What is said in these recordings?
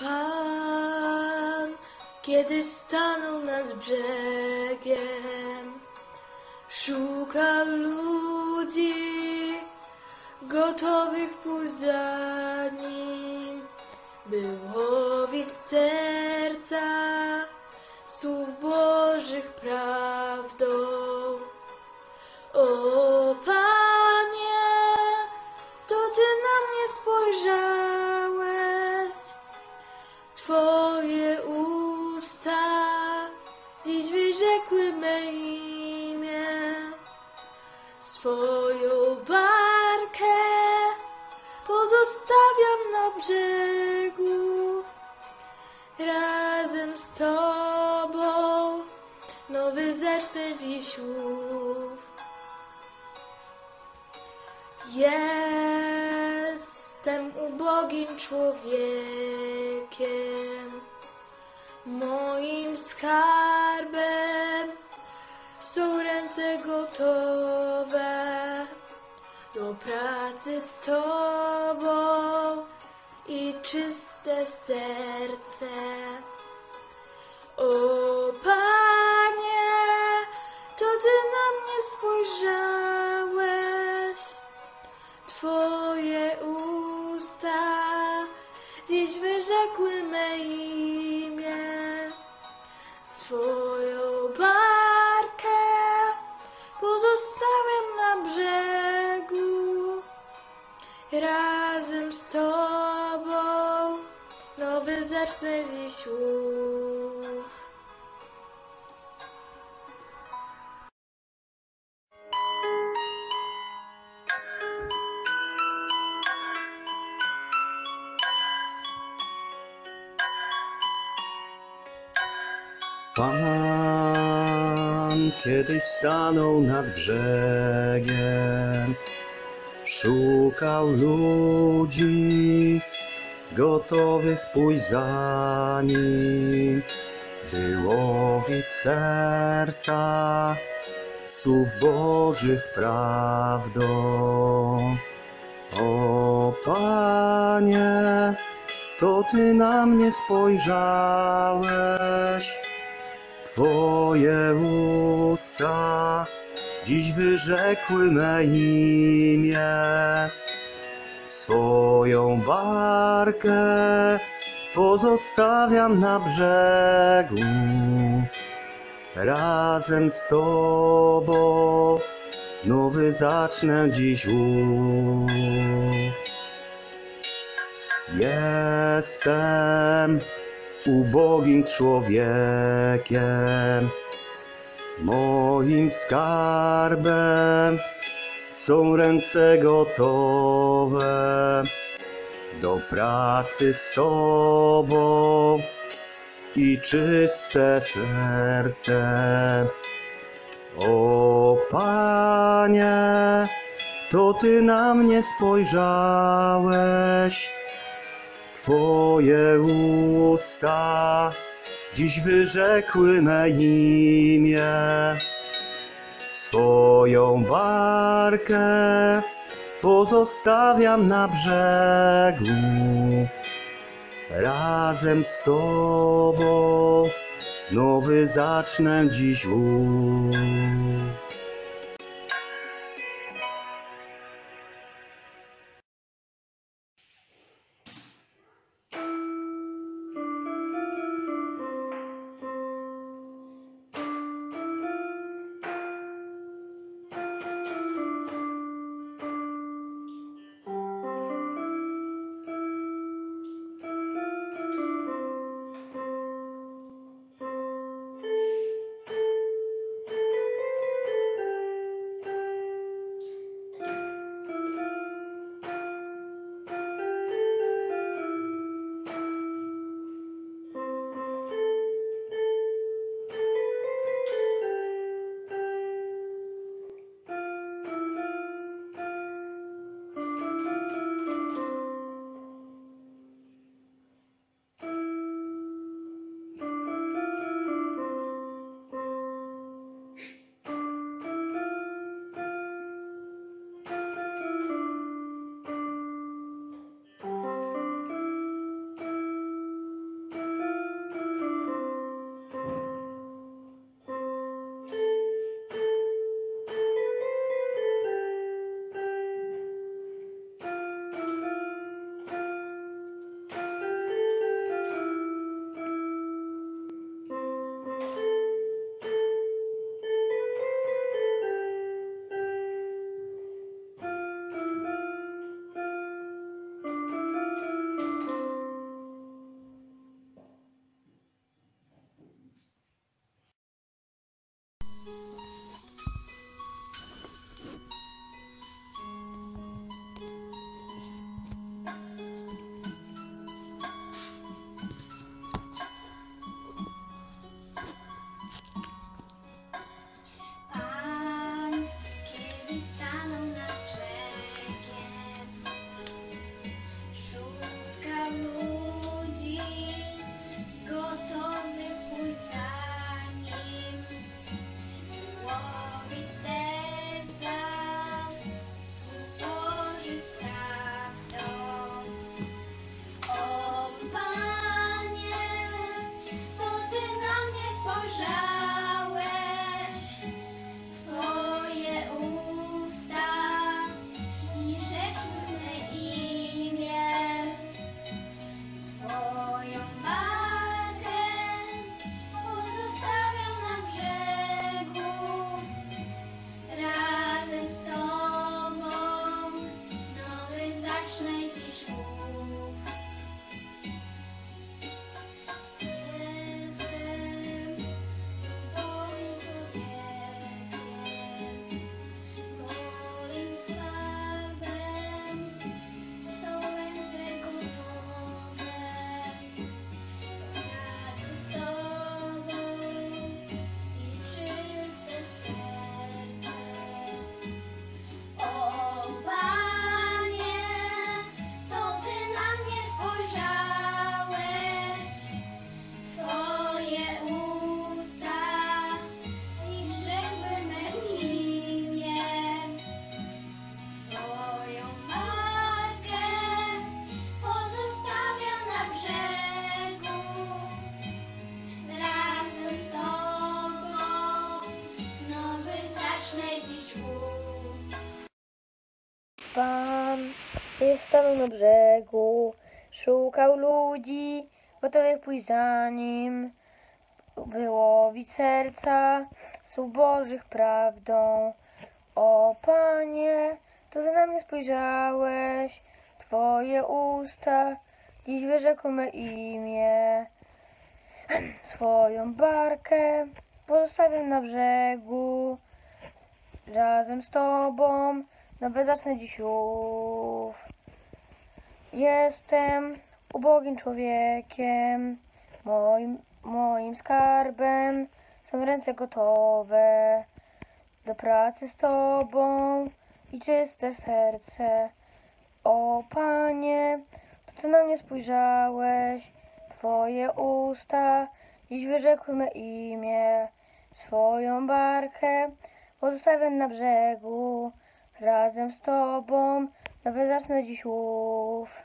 Pan kiedyś stanął nad brzegiem, szukał ludzi gotowych pójść za nim, by łowić serca słów Bożych prawdą. O Panie, to Ty na mnie spojrzałeś, Twoje usta dziś wyrzekły me imię. Swoją barkę pozostawiam na brzegu, razem z Tobą nowy zacznę dziś łów. Jestem ubogim człowiekiem, moim skarbem są ręce gotowe do pracy z Tobą i czyste serce. O Panie, to Ty na mnie spojrzałeś, Twoje usta dziś wyrzekły me imię. Swoją barkę pozostawiam na brzegu, razem z Tobą nowy zacznę dziś łów. Pan kiedyś stanął nad brzegiem, szukał ludzi gotowych pójść za nim, by łowić serca słów Bożych prawdą. O Panie, to Ty na mnie spojrzałeś, Twoje usta dziś wyrzekły me imię. Swoją barkę pozostawiam na brzegu, razem z Tobą nowy zacznę dziś łów. Jestem ubogim człowiekiem, moim skarbem są ręce gotowe do pracy z Tobą i czyste serce. O Panie, to Ty na mnie spojrzałeś, Twoje usta dziś wyrzekły me imię. Swoją barkę pozostawiam na brzegu, razem z Tobą nowy zacznę dziś łów. Kiedyś stanął na brzegu, szukał ludzi, gotowych pójść za nim, by łowić serca słów Bożych prawdą. O Panie, to Ty na mnie spojrzałeś, Twoje usta dziś wyrzekły me imię. Swoją barkę pozostawiam na brzegu, razem z Tobą nowe zacznę dziś ów. Jestem ubogim człowiekiem, moim skarbem są ręce gotowe do pracy z Tobą i czyste serce. O Panie, to Ty na mnie spojrzałeś, Twoje usta dziś wyrzekły me imię. Swoją barkę pozostawiam na brzegu, razem z Tobą nowe zacznę dziś ów.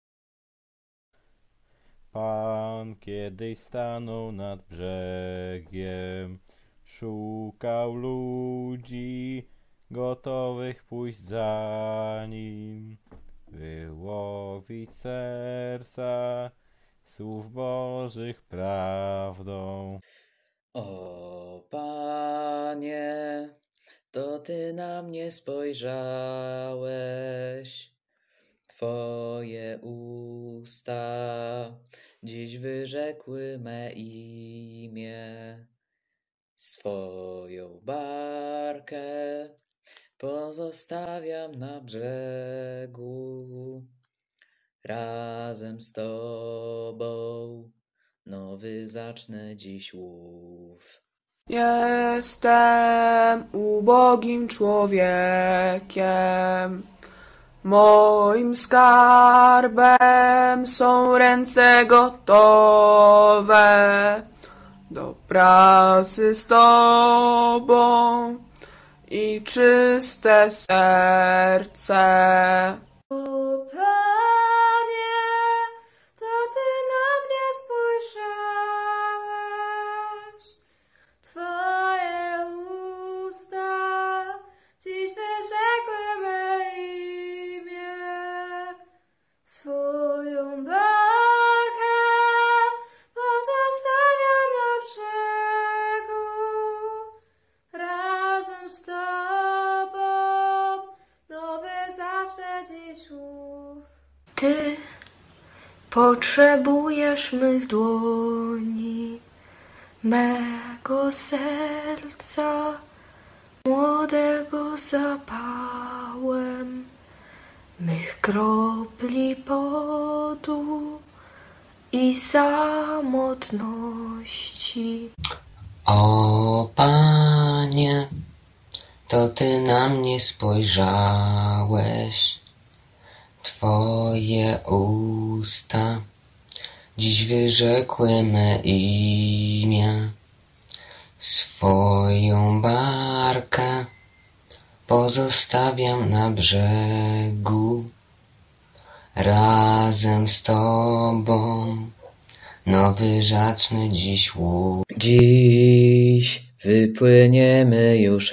Pan kiedyś stanął nad brzegiem, szukał ludzi, gotowych pójść za nim, by łowić serca słów Bożych prawdą. O Panie, to Ty na mnie spojrzałeś, Twoje usta dziś wyrzekły me imię. Swoją barkę pozostawiam na brzegu, razem z Tobą nowy zacznę dziś łów. Jestem ubogim człowiekiem, moim skarbem są ręce gotowe do pracy z Tobą i czyste serce. O Panie, to Ty na mnie spojrzałeś, Twoje usta dziś wyrzekły me imię. Swoją barkę pozostawiam na brzegu, razem z Tobą nowy zacznę dziś łów. Ty potrzebujesz mych dłoni, mego serca, młodego zapałem, mych kropli potu i samotności. O Panie, to Ty na mnie spojrzałeś, Twoje usta dziś wyrzekły me imię. Swoją barkę pozostawiam na brzegu, razem z Tobą nowy zacznę dziś łów. Dziś wypłyniemy już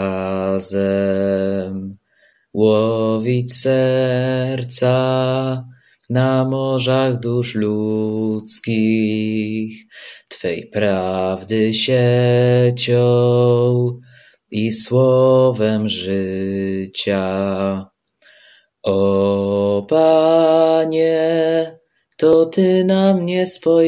razem, łowić serca na morzach dusz ludzkich, Twej prawdy siecią i słowem życia. O Panie, to Ty na mnie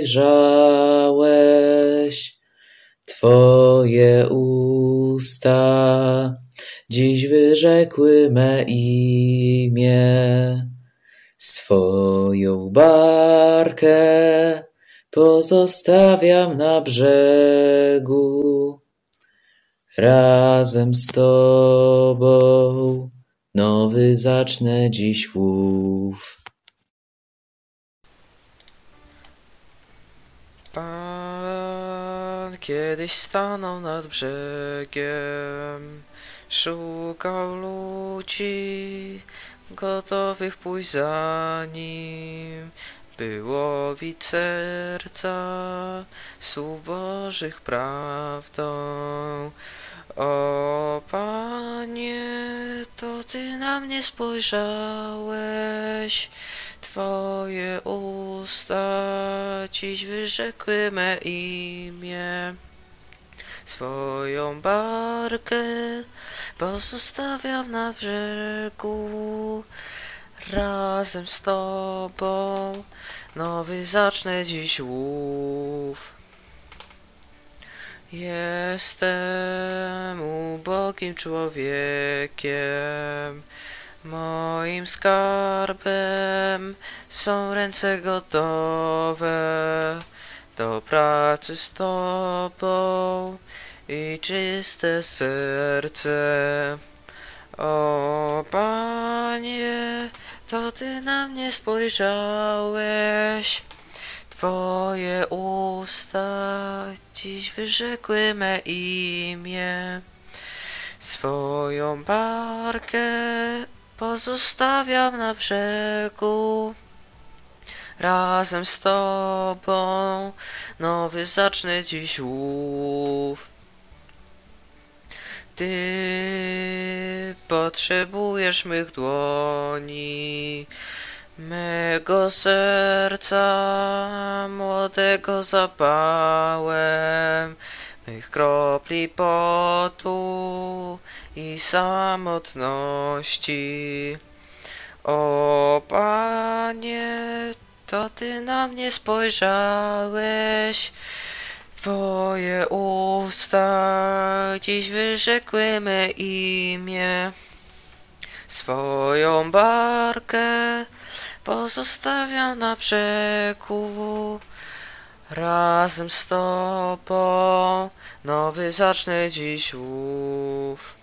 spojrzałeś, Twoje usta dziś wyrzekły me imię. Swoją barkę pozostawiam na brzegu, razem z Tobą nowy zacznę dziś łów. Pan kiedyś stanął nad brzegiem, szukał ludzi, gotowych pójść za nim, by łowić serca słów Bożych prawdą. O Panie, to Ty na mnie spojrzałeś, Twoje usta dziś wyrzekły me imię. Swoją barkę pozostawiam na brzegu, razem z Tobą nowy zacznę dziś łów. Jestem ubogim człowiekiem, moim skarbem są ręce gotowe do pracy z Tobą i czyste serce. O Panie, to Ty na mnie spojrzałeś, Twoje usta dziś wyrzekły me imię. Swoją barkę pozostawiam na brzegu, razem z Tobą nowy zacznę dziś łów. Ty potrzebujesz mych dłoni, mego serca młodego zapałem, mych kropli potu i samotności. O Panie, to Ty na mnie spojrzałeś, Twoje usta dziś wyrzekły me imię. Swoją barkę pozostawiam na brzegu, razem z Tobą nowy zacznę dziś łów.